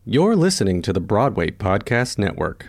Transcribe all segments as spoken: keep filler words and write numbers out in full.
You're listening to the Broadway Podcast Network.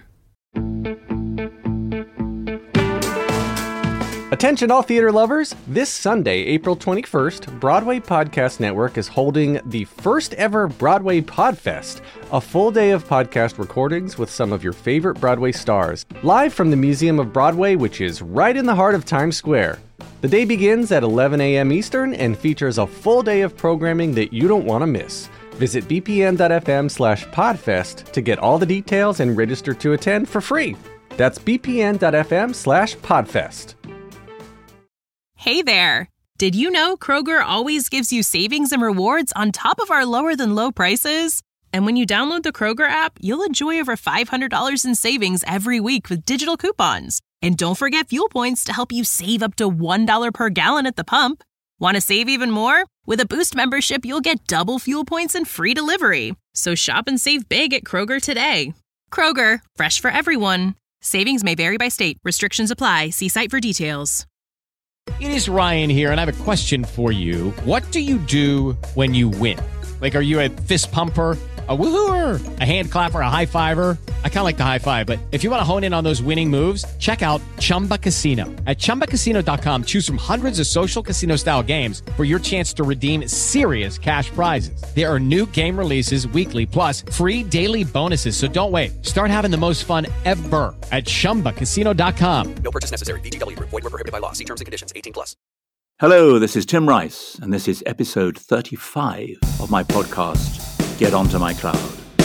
Attention all theater lovers! This Sunday, April twenty-first, Broadway Podcast Network is holding the first ever Broadway Podfest, a full day of podcast recordings with some of your favorite Broadway stars, live from the Museum of Broadway, which is right in the heart of Times Square. The day begins at eleven a.m. Eastern and features a full day of programming that you don't want to miss. Visit bpn.fm slash podfest to get all the details and register to attend for free. That's bpn.fm slash podfest. Hey there! Did you know Kroger always gives you savings and rewards on top of our lower than low prices? And when you download the Kroger app, you'll enjoy over five hundred dollars in savings every week with digital coupons. And don't forget fuel points to help you save up to one dollar per gallon at the pump. Want to save even more? With a Boost membership, you'll get double fuel points and free delivery. So shop and save big at Kroger today. Kroger, fresh for everyone. Savings may vary by state. Restrictions apply. See site for details. It is Ryan here, and I have a question for you. What do you do when you win? Like, are you a fist pumper, a woohooer, a hand clapper, a high fiver? I kind of like the high five, but if you want to hone in on those winning moves, check out Chumba Casino. At chumba casino dot com, choose from hundreds of social casino-style games for your chance to redeem serious cash prizes. There are new game releases weekly, plus free daily bonuses, so don't wait. Start having the most fun ever at chumba casino dot com. No purchase necessary. V G W. Void where prohibited by law. See terms and conditions. eighteen plus. Hello, this is Tim Rice, and this is episode thirty-five of my podcast, Get Onto My Cloud.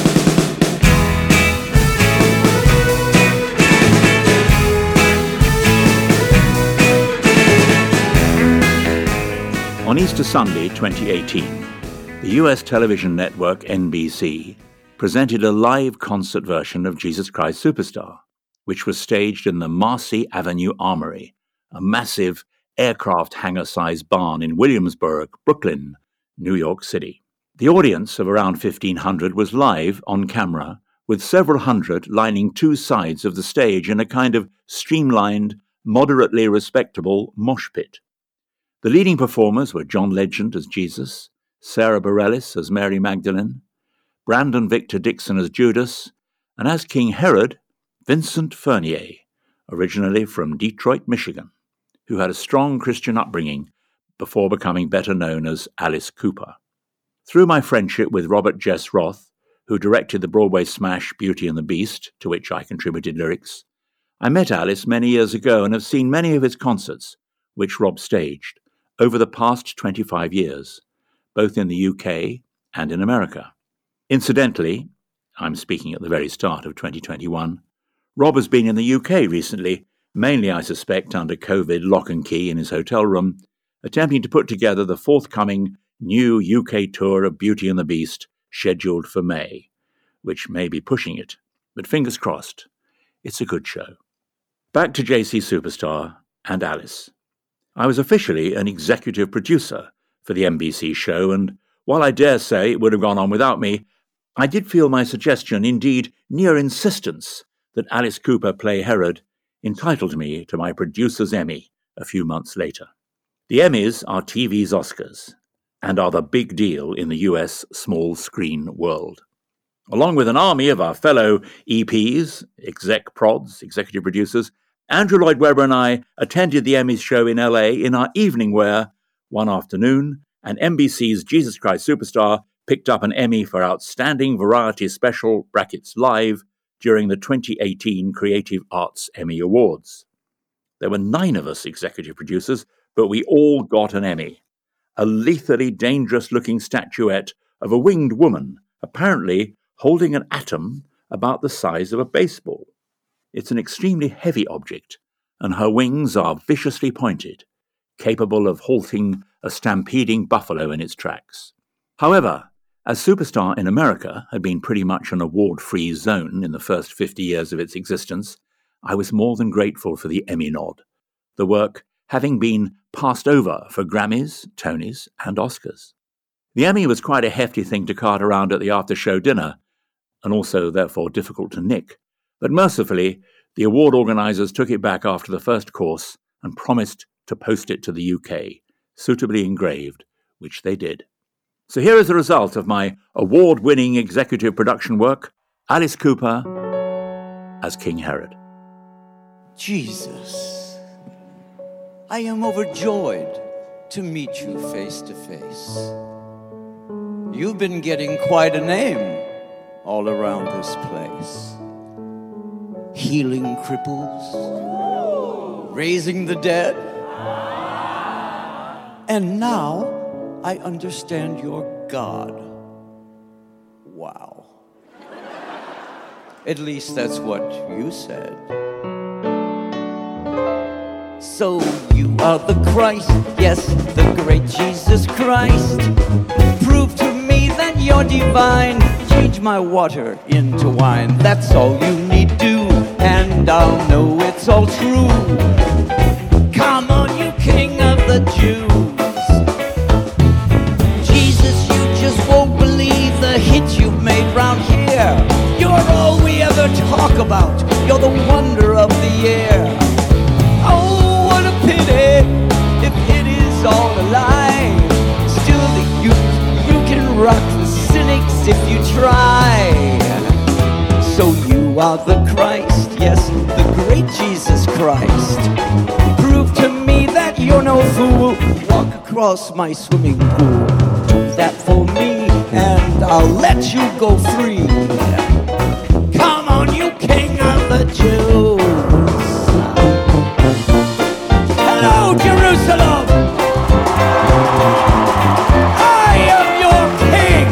On Easter Sunday twenty eighteen, the U S television network N B C presented a live concert version of Jesus Christ Superstar, which was staged in the Marcy Avenue Armory, a massive aircraft hangar-sized barn in Williamsburg, Brooklyn, New York City. The audience of around fifteen hundred was live on camera, with several hundred lining two sides of the stage in a kind of streamlined, moderately respectable mosh pit. The leading performers were John Legend as Jesus, Sarah Bareilles as Mary Magdalene, Brandon Victor Dixon as Judas, and as King Herod, Vincent Furnier, originally from Detroit, Michigan, who had a strong Christian upbringing before becoming better known as Alice Cooper. Through my friendship with Robert Jess Roth, who directed the Broadway smash Beauty and the Beast, to which I contributed lyrics, I met Alice many years ago and have seen many of his concerts, which Rob staged, over the past twenty-five years, both in the U K and in America. Incidentally, I'm speaking at the very start of twenty twenty-one, Rob has been in the U K recently, mainly, I suspect, under COVID lock and key in his hotel room, attempting to put together the forthcoming new U K tour of Beauty and the Beast scheduled for May, which may be pushing it, but fingers crossed. It's a good show. Back to J C Superstar and Alice. I was officially an executive producer for the N B C show, and while I dare say it would have gone on without me, I did feel my suggestion, indeed near insistence, that Alice Cooper play Herod entitled me to my producer's Emmy a few months later. The Emmys are T V's Oscars and are the big deal in the U S small screen world. Along with an army of our fellow E Ps, exec prods, executive producers, Andrew Lloyd Webber and I attended the Emmys show in L A in our evening wear one afternoon, and N B C's Jesus Christ Superstar picked up an Emmy for Outstanding Variety Special brackets Live during the twenty eighteen Creative Arts Emmy Awards. There were nine of us executive producers, but we all got an Emmy. A lethally dangerous-looking statuette of a winged woman, apparently holding an atom about the size of a baseball. It's an extremely heavy object, and her wings are viciously pointed, capable of halting a stampeding buffalo in its tracks. However, as Superstar in America had been pretty much an award-free zone in the first fifty years of its existence, I was more than grateful for the Emmy nod, the work having been passed over for Grammys, Tonys, and Oscars. The Emmy was quite a hefty thing to cart around at the after-show dinner, and also therefore difficult to nick, but mercifully, the award organisers took it back after the first course and promised to post it to the U K, suitably engraved, which they did. So here is the result of my award-winning executive production work, Alice Cooper as King Herod. Jesus, I am overjoyed to meet you face to face. You've been getting quite a name all around this place. Healing cripples, raising the dead. And now I understand you're God. Wow. At least that's what you said. So you are the Christ, yes, the great Jesus Christ. Prove to me that you're divine. Change my water into wine. That's all you need do, and I'll know it's all true. Come on, you King of the Jews. Jesus, you just won't believe the hit you've made round here. You're all we ever talk about. You're the wonder of the year. Oh, what a pity if it is all a lie. Still the youth, you can rock the cynics if you try. So you are the Christ, yes, the great Jesus Christ. Prove to me that you're no fool. Walk across my swimming pool. Do that for me, and I'll let you go free. Come on, you King of the Jews. Hello, Jerusalem! I am your King!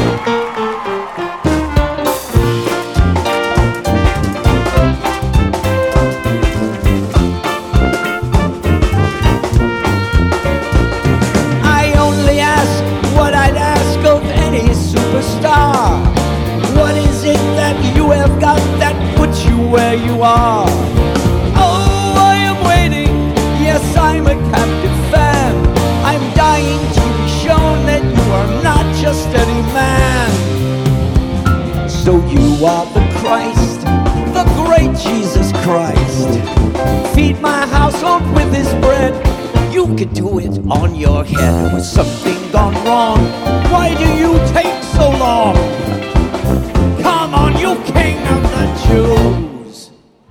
I only ask what I'd ask of any superstar. What is it that you have got that puts you where you are? Oh, I am waiting. Yes, I'm a captive fan. I'm dying to be shown that you are not just any man. So you are the Christ, the great Jesus Christ. Feed my household with this bread. You could do it on your head. Was something gone wrong? Why do you take so long? Come on, you King of the Jews.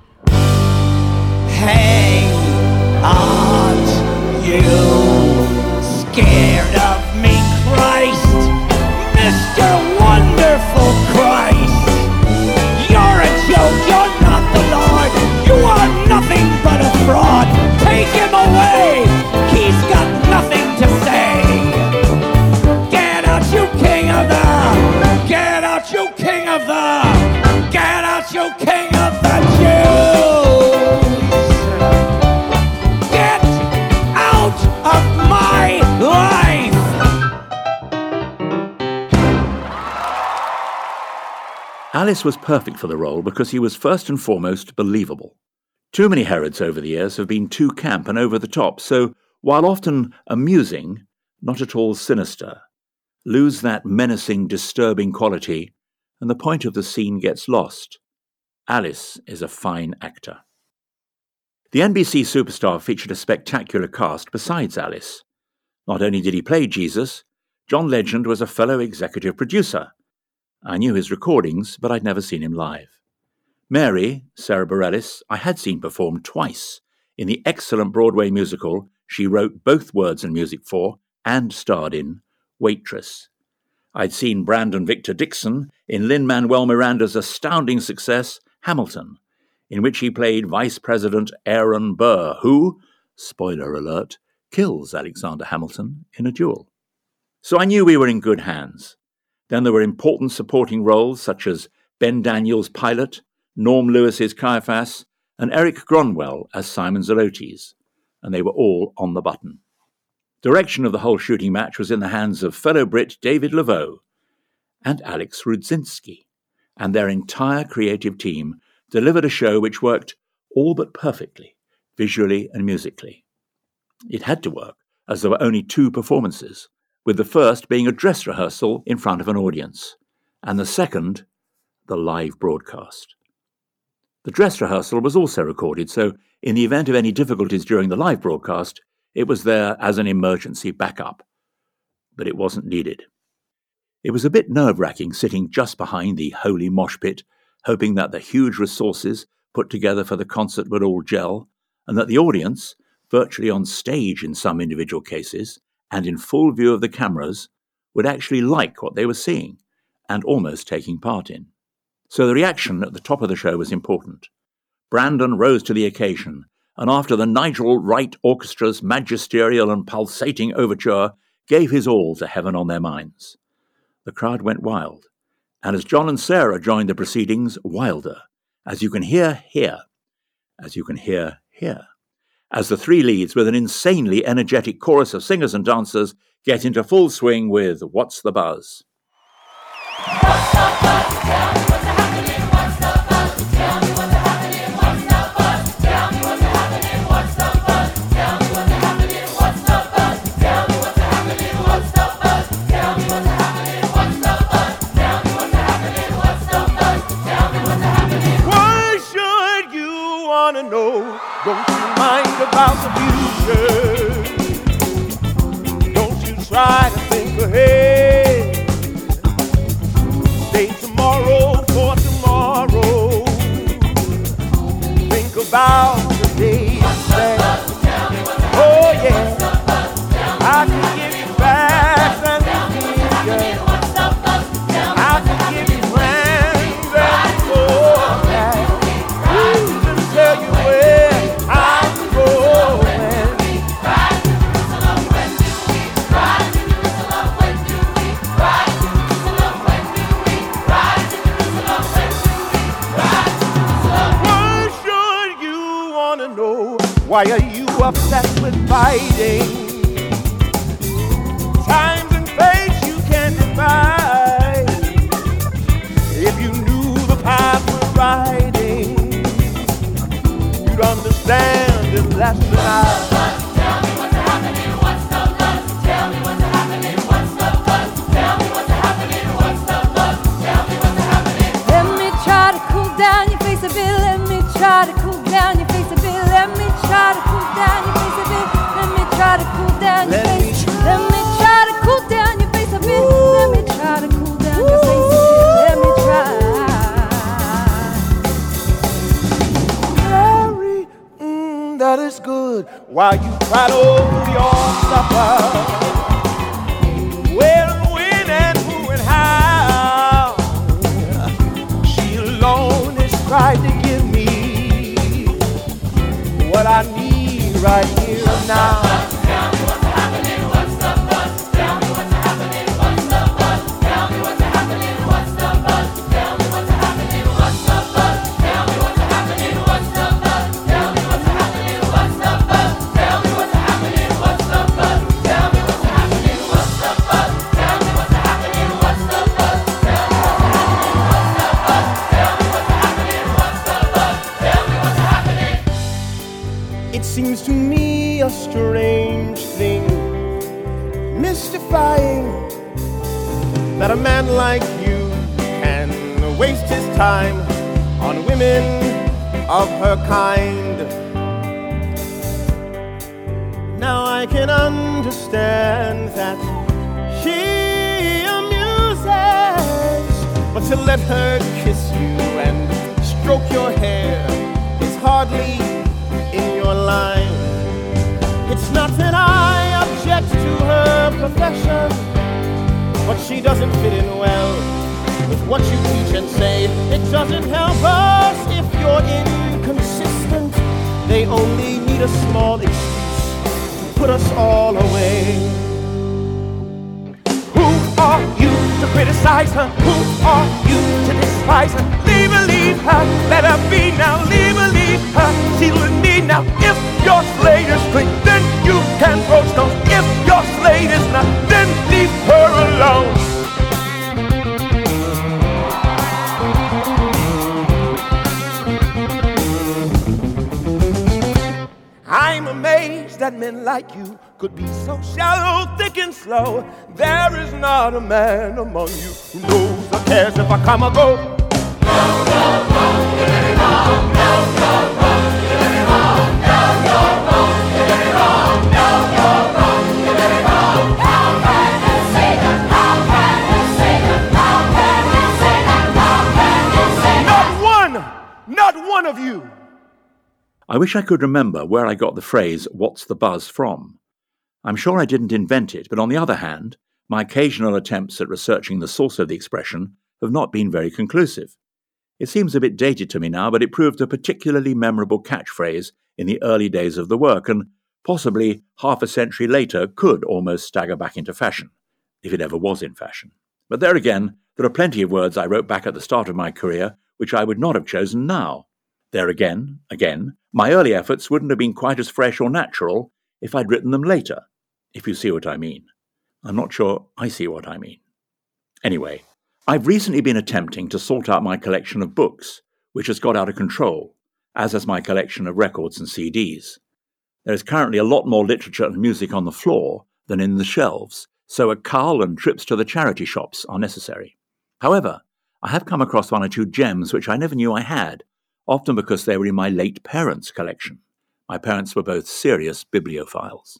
Hang on, you scared of me, Christ, Mister Wonderful Christ. You're a joke, you're not the Lord. You are nothing but a fraud. Take him away, he's got nothing to say. Get out, you King of the, get out, you King of the, get out, you King of the Jews. Get out of my life. Alice was perfect for the role because he was first and foremost believable. Too many Herods over the years have been too camp and over the top, so while often amusing, not at all sinister, lose that menacing, disturbing quality, and the point of the scene gets lost. Alice is a fine actor. The N B C Superstar featured a spectacular cast besides Alice. Not only did he play Jesus, John Legend was a fellow executive producer. I knew his recordings, but I'd never seen him live. Mary, Sarah Bareilles, I had seen perform twice in the excellent Broadway musical she wrote both words and music for and starred in, Waitress. I'd seen Brandon Victor Dixon in Lin-Manuel Miranda's astounding success, Hamilton, in which he played Vice President Aaron Burr, who, spoiler alert, kills Alexander Hamilton in a duel. So I knew we were in good hands. Then there were important supporting roles such as Ben Daniels' Pilate, Norm Lewis's Caiaphas, and Eric Gronwell as Simon Zelotes, and they were all on the button. Direction of the whole shooting match was in the hands of fellow Brit David Laveau and Alex Rudzinski, and their entire creative team delivered a show which worked all but perfectly, visually and musically. It had to work, as there were only two performances, with the first being a dress rehearsal in front of an audience, and the second, the live broadcast. The dress rehearsal was also recorded, so in the event of any difficulties during the live broadcast, it was there as an emergency backup. But it wasn't needed. It was a bit nerve-wracking sitting just behind the holy mosh pit, hoping that the huge resources put together for the concert would all gel, and that the audience, virtually on stage in some individual cases, and in full view of the cameras, would actually like what they were seeing, and almost taking part in. So the reaction at the top of the show was important. Brandon rose to the occasion, and after the Nigel Wright Orchestra's magisterial and pulsating overture, gave his all to Heaven on Their Minds. The crowd went wild, and as John and Sarah joined the proceedings, wilder, as you can hear here, as you can hear here, as the three leads with an insanely energetic chorus of singers and dancers get into full swing with What's the Buzz? What's the buzz? Tell me what's happening. What's the buzz? Tell me what's happening. What's the buzz? Tell me what's happening. What's the buzz? Tell me what's happening. What's the buzz? Tell me what's happening. What's the buzz? Tell me what's happening. What's the buzz? Tell me what's happening. What's the buzz? Tell me what's happening. Why should you wanna know? Don't you mind about the future? Don't you try to think ahead. Say tomorrow for tomorrow. Think about the day that. Oh yeah, I can give you facts and figures. I can give you plans and forecasts. Even tell you where I'm going. Why are you upset with fighting? Times and fates you can't divide. If you knew the path we're riding, you'd understand it last night. Tell me what's happening, what's the buzz? Tell me what's happening, what's the buzz? Tell me what's happening, what's the buzz? Tell me what's happening. Let me try to cool down your face a bit. Let me try to cool down your face a bit. Let me try to cool down your face a bit. Let me try to cool down your face. Let me try to cool down your face a bit. Let me try to cool down your face a bit. Let me try. Mary, mm, that is good. While you cried over your supper, where and when and who and how, she alone has tried to give me what I need right here and now. Tell me what's happening, what's the buzz? Tell me what's happening, what's the buzz? Tell me what's happening, what's the buzz? Tell me what's happening, what's the buzz? Tell me what's happening, what's the buzz? Tell me what's happening, what's the buzz? Tell me what's happening, what's the buzz? Tell me what's happening, what's the buzz? Tell me what's happening, what's the buzz? Tell me what's happening, what's the buzz? Tell me what's happening, what's the buzz? Tell me what's happening. It seems to me a strange thing, mystifying, that a man like you can waste his time on women of her kind. Now I can understand that she amuses, but to let her kiss you and stroke your hair is hardly in your line. It's not that I object to her profession, but she doesn't fit in well with what you teach and say. It doesn't help us if you're inconsistent. They only need a small excuse to put us all away. Who are you to criticize her? Who are you to despise her? Leave her, leave her, let her be now. Leave her, leave her, she'll need now. If your slate is clean, then you can throw stones. If your slate is not, then leave her alone. I'm amazed that men like you could be so shallow, thick and slow. There is not a man among you who knows or cares if I come or go. No, no, no, you let it wrong. No, no, no, you let it wrong. No, no, no, you let it wrong. No, no, no, you let it wrong. How can you say that? How can you say one of you. I wish I could remember where I got the phrase, "what's the buzz," from. I'm sure I didn't invent it, but on the other hand, my occasional attempts at researching the source of the expression have not been very conclusive. It seems a bit dated to me now, but it proved a particularly memorable catchphrase in the early days of the work, and possibly half a century later could almost stagger back into fashion, if it ever was in fashion. But there again, there are plenty of words I wrote back at the start of my career which I would not have chosen now. There again, again, my early efforts wouldn't have been quite as fresh or natural if I'd written them later, if you see what I mean. I'm not sure I see what I mean. Anyway, I've recently been attempting to sort out my collection of books, which has got out of control, as has my collection of records and C Ds. There is currently a lot more literature and music on the floor than in the shelves, so a cull and trips to the charity shops are necessary. However, I have come across one or two gems which I never knew I had, often because they were in my late parents' collection. My parents were both serious bibliophiles.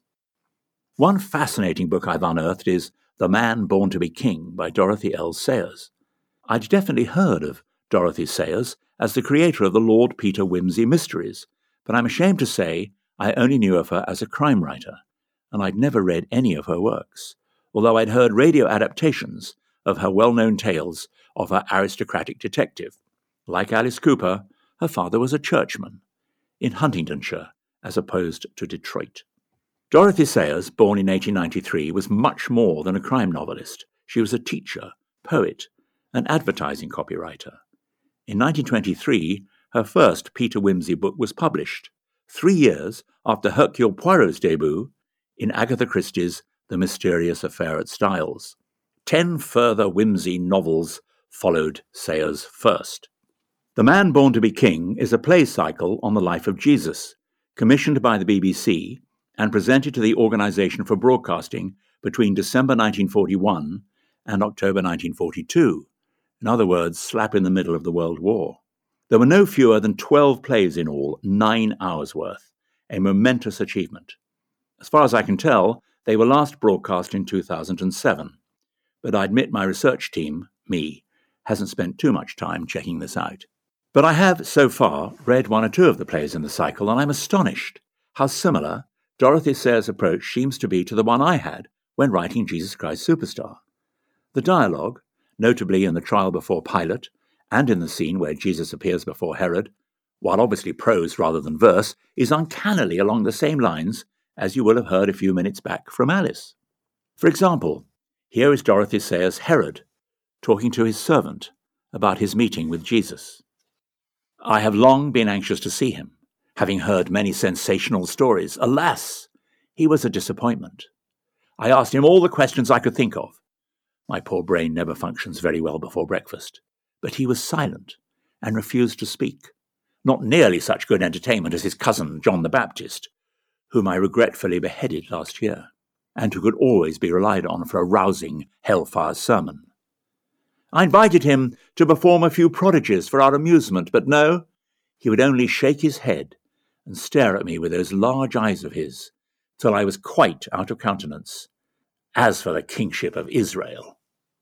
One fascinating book I've unearthed is The Man Born to be King by Dorothy L. Sayers. I'd definitely heard of Dorothy Sayers as the creator of the Lord Peter Wimsey mysteries, but I'm ashamed to say I only knew of her as a crime writer, and I'd never read any of her works, although I'd heard radio adaptations of her well-known tales of her aristocratic detective. Like Alice Cooper, her father was a churchman in Huntingdonshire, as opposed to Detroit. Dorothy Sayers, born in eighteen ninety-three, was much more than a crime novelist. She was a teacher, poet, and advertising copywriter. In nineteen twenty-three, her first Peter Wimsey book was published, three years after Hercule Poirot's debut in Agatha Christie's The Mysterious Affair at Styles. Ten further Wimsey novels followed Sayers' first. The Man Born to be King is a play cycle on the life of Jesus, commissioned by the B B C and presented to the Organisation for Broadcasting between December nineteen forty-one and October nineteen forty-two. In other words, slap in the middle of the World War. There were no fewer than twelve plays in all, nine hours worth, a momentous achievement. As far as I can tell, they were last broadcast in two thousand seven, but I admit my research team, me, hasn't spent too much time checking this out. But I have, so far, read one or two of the plays in the cycle, and I'm astonished how similar Dorothy Sayers' approach seems to be to the one I had when writing Jesus Christ Superstar. The dialogue, notably in the trial before Pilate, and in the scene where Jesus appears before Herod, while obviously prose rather than verse, is uncannily along the same lines as you will have heard a few minutes back from Alice. For example, here is Dorothy Sayers' Herod talking to his servant about his meeting with Jesus. I have long been anxious to see him, having heard many sensational stories. Alas, he was a disappointment. I asked him all the questions I could think of. My poor brain never functions very well before breakfast, but he was silent and refused to speak. Not nearly such good entertainment as his cousin John the Baptist, whom I regretfully beheaded last year, and who could always be relied on for a rousing hellfire sermon. I invited him to perform a few prodigies for our amusement, but no, he would only shake his head and stare at me with those large eyes of his, till I was quite out of countenance. As for the kingship of Israel.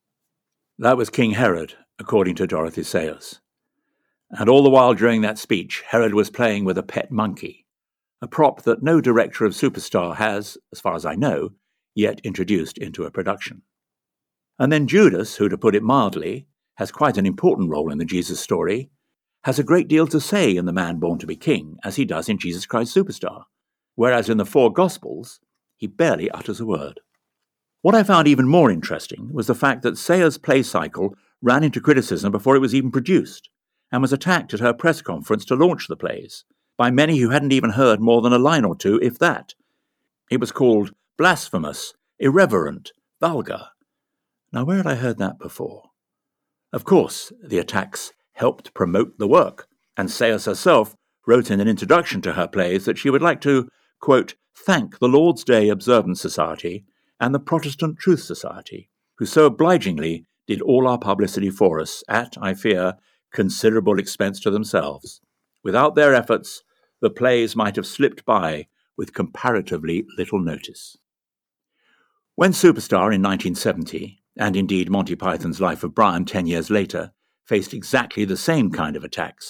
That was King Herod, according to Dorothy Sayers. And all the while during that speech, Herod was playing with a pet monkey, a prop that no director of Superstar has, as far as I know, yet introduced into a production. And then Judas, who, to put it mildly, has quite an important role in the Jesus story, has a great deal to say in The Man Born to be King, as he does in Jesus Christ Superstar, whereas in the four Gospels, he barely utters a word. What I found even more interesting was the fact that Sayers' play cycle ran into criticism before it was even produced, and was attacked at her press conference to launch the plays, by many who hadn't even heard more than a line or two, if that. It was called blasphemous, irreverent, vulgar. Now, where had I heard that before? Of course, the attacks helped promote the work, and Sayers herself wrote in an introduction to her plays that she would like to, quote, thank the Lord's Day Observance Society and the Protestant Truth Society, who so obligingly did all our publicity for us at, I fear, considerable expense to themselves. Without their efforts, the plays might have slipped by with comparatively little notice. When Superstar in nineteen seventy, and indeed Monty Python's Life of Brian ten years later, faced exactly the same kind of attacks,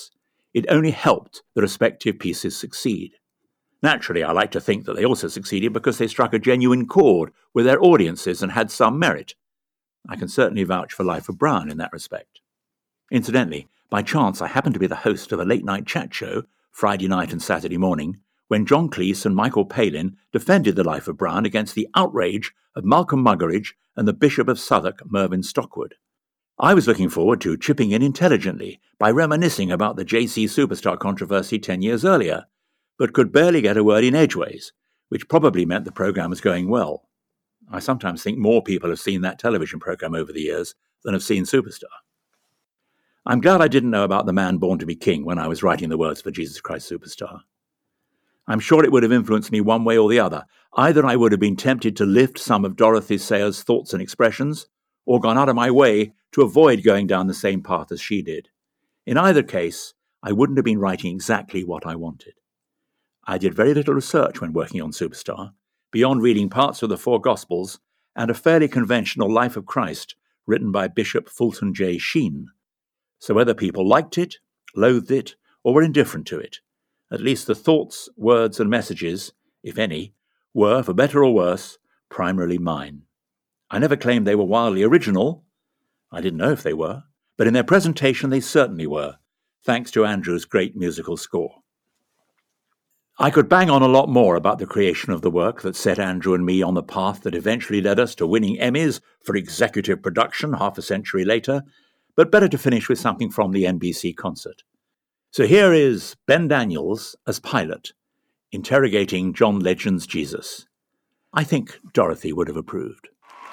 it only helped the respective pieces succeed. Naturally, I like to think that they also succeeded because they struck a genuine chord with their audiences and had some merit. I can certainly vouch for Life of Brian in that respect. Incidentally, by chance I happened to be the host of a late-night chat show, Friday night and Saturday morning, when John Cleese and Michael Palin defended the Life of Brian against the outrage of Malcolm Muggeridge and the Bishop of Southwark, Mervyn Stockwood. I was looking forward to chipping in intelligently by reminiscing about the J C Superstar controversy ten years earlier, but could barely get a word in edgeways, which probably meant the programme was going well. I sometimes think more people have seen that television programme over the years than have seen Superstar. I'm glad I didn't know about the man born to be king when I was writing the words for Jesus Christ Superstar. I'm sure it would have influenced me one way or the other. Either I would have been tempted to lift some of Dorothy Sayers' thoughts and expressions, or gone out of my way to avoid going down the same path as she did. In either case, I wouldn't have been writing exactly what I wanted. I did very little research when working on Superstar, beyond reading parts of the four Gospels and a fairly conventional Life of Christ written by Bishop Fulton J. Sheen. So whether people liked it, loathed it, or were indifferent to it, at least the thoughts, words, and messages, if any, were, for better or worse, primarily mine. I never claimed they were wildly original. I didn't know if they were, but in their presentation they certainly were, thanks to Andrew's great musical score. I could bang on a lot more about the creation of the work that set Andrew and me on the path that eventually led us to winning Emmys for executive production half a century later, but better to finish with something from the N B C concert. So here is Ben Daniels as Pilate, interrogating John Legend's Jesus. I think Dorothy would have approved.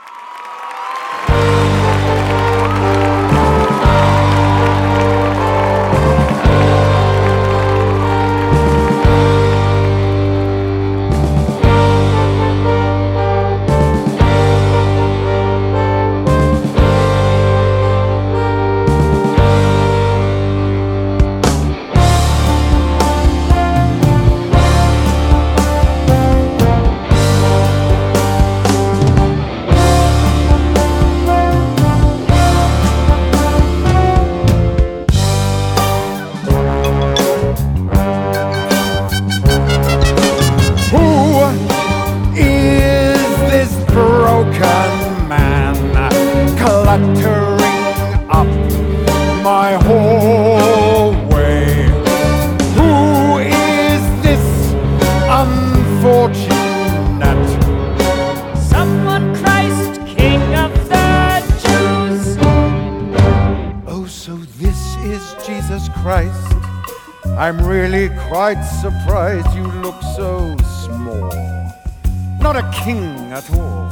I'm really quite surprised you look so small. Not a king at all.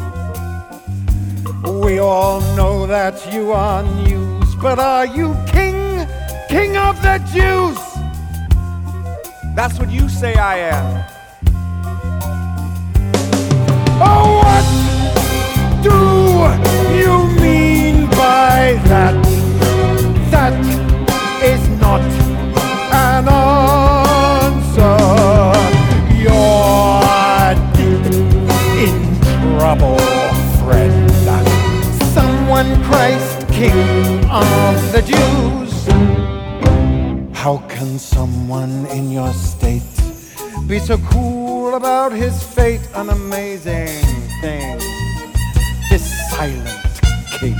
We all know that you are news, but are you king? King of the Jews? That's what you say I am. Oh, what do you mean by that? That is not an answer. You're deep in trouble, friend. Someone Christ, King of the Jews. How can someone in your state be so cool about his fate? An amazing thing, this silent king.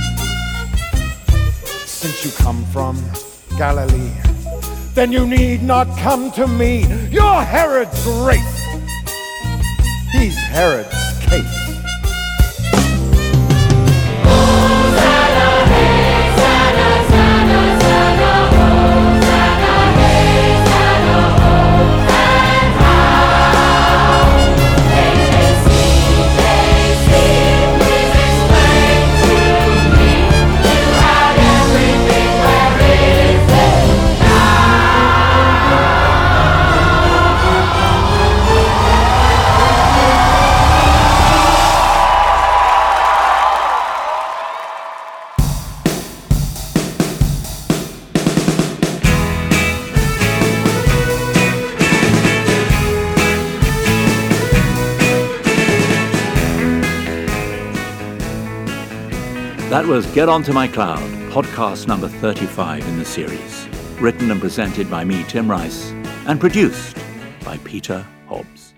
Since you come from Galilee, then you need not come to me. You're Herod's race. He's Herod's case. That was Get Onto My Cloud, podcast number thirty-five in the series. written and presented by me, Tim Rice, and produced by Peter Hobbs.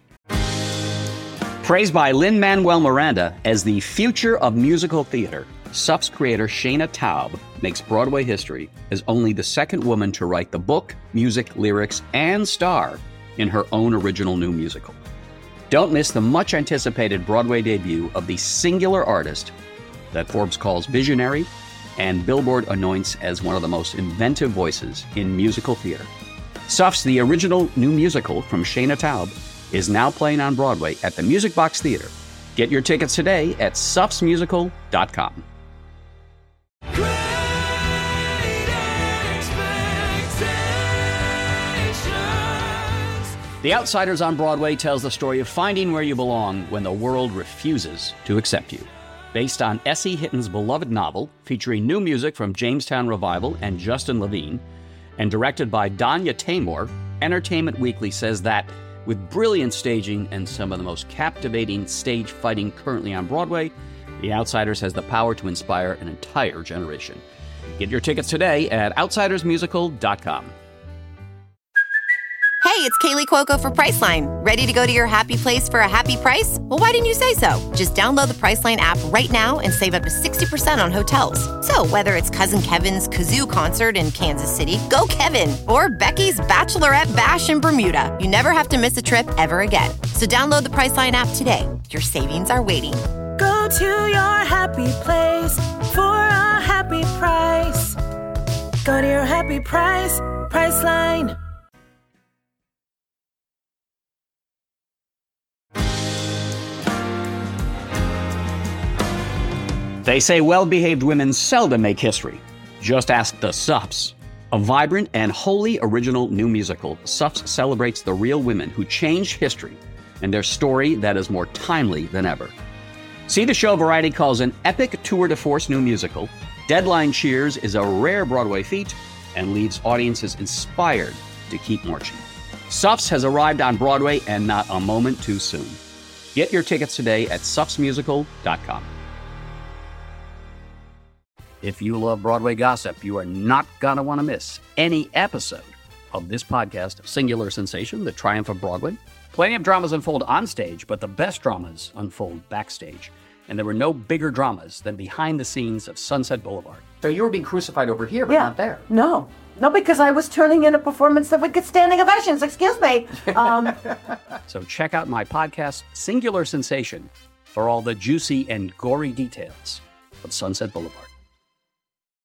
Praised by Lin-Manuel Miranda as the future of musical theater, S U F's creator Shana Taub makes Broadway history as only the second woman to write the book, music, lyrics, and star in her own original new musical. Don't miss the much-anticipated Broadway debut of the singular artist that Forbes calls visionary and Billboard anoints as one of the most inventive voices in musical theater. S U F's The Original New Musical from Shana Taub is now playing on Broadway at the Music Box Theater. Get your tickets today at sufs musical dot com. The Outsiders on Broadway tells the story of finding where you belong when the world refuses to accept you. Based on S E Hitton's beloved novel, featuring new music from Jamestown Revival and Justin Levine, and directed by Danya Taymor, Entertainment Weekly says that, with brilliant staging and some of the most captivating stage fighting currently on Broadway, The Outsiders has the power to inspire an entire generation. Get your tickets today at outsiders musical dot com. Hey, it's Kaylee Cuoco for Priceline. Ready to go to your happy place for a happy price? Well, why didn't you say so? Just download the Priceline app right now and save up to sixty percent on hotels. So whether it's Cousin Kevin's Kazoo Concert in Kansas City, go Kevin, or Becky's Bachelorette Bash in Bermuda, you never have to miss a trip ever again. So download the Priceline app today. Your savings are waiting. Go to your happy place for a happy price. Go to your happy price, Priceline. They say well-behaved women seldom make history. Just ask the S U Fs. A vibrant and wholly original new musical, S U Fs celebrates the real women who changed history and their story that is more timely than ever. See the show Variety calls an epic tour de force new musical. Deadline cheers is a rare Broadway feat and leaves audiences inspired to keep marching. S U Fs has arrived on Broadway and not a moment too soon. Get your tickets today at sufs musical dot com. If you love Broadway gossip, you are not going to want to miss any episode of this podcast of Singular Sensation, The Triumph of Broadway. Plenty of dramas unfold on stage, but the best dramas unfold backstage. And there were no bigger dramas than behind the scenes of Sunset Boulevard. So you were being crucified over here, but yeah. not there. No. No, because I was turning in a performance that would get standing ovations. Excuse me. Um, so check out my podcast, Singular Sensation, for all the juicy and gory details of Sunset Boulevard.